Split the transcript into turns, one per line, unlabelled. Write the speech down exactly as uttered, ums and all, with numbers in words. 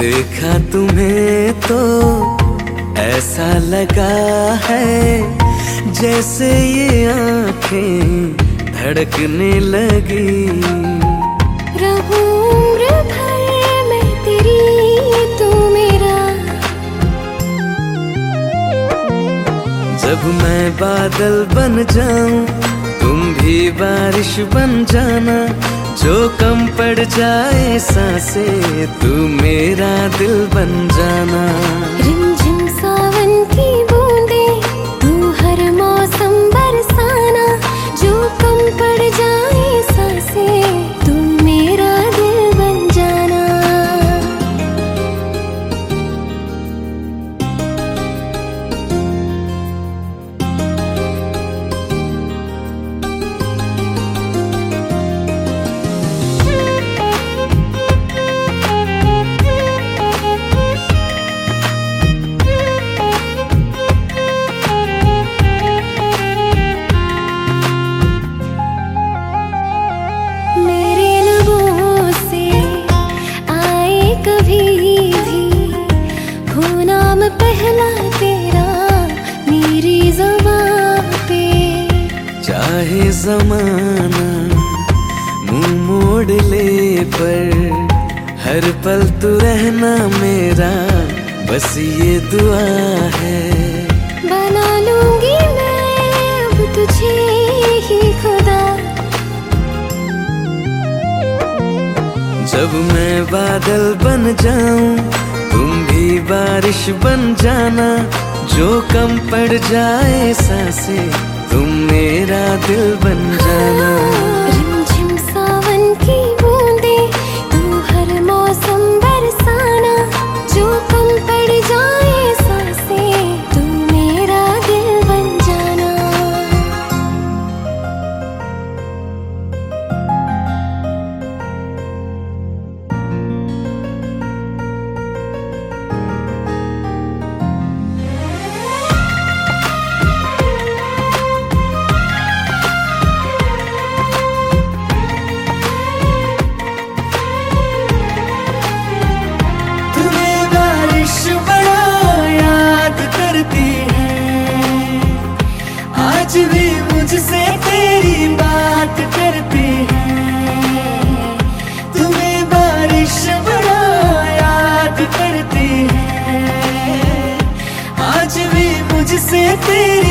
देखा तुम्हें तो ऐसा लगा है जैसे ये आंखें धड़कने लगी।
रहूं उम्र भर मैं तेरी तू मेरा।
जब मैं बादल बन जाऊं तुम भी बारिश बन जाना, जो कम पड़ जाए सांसें तू मेरा दिल बन जाना।
रिमझिम सावन की बूंदें तू हर मौसम बरसाना, जो कम पड़ जाए सांसें तू मेरा दिल बन जाना। पहला तेरा मेरी ज़बान पे,
चाहे ज़माना मुंह मोड़ ले पर हर पल तू रहना मेरा, बस ये दुआ है।
बना लूंगी मैं अब तुझे ही खुदा।
जब मैं बादल बन जाऊं तुम भी बारिश बन जाना, जो कम पड़ जाए सांसें तुम मेरा दिल बन जाना।
रिमझिम सावन की बूंदें तू हर मौसम बरसाना, जो कम पड़ जाए सांसें तू मेरा दिल बन जाना।
आज भी मुझसे तेरी बात करती है, तुम्हें बारिश बड़ा याद करती है। आज भी मुझसे तेरी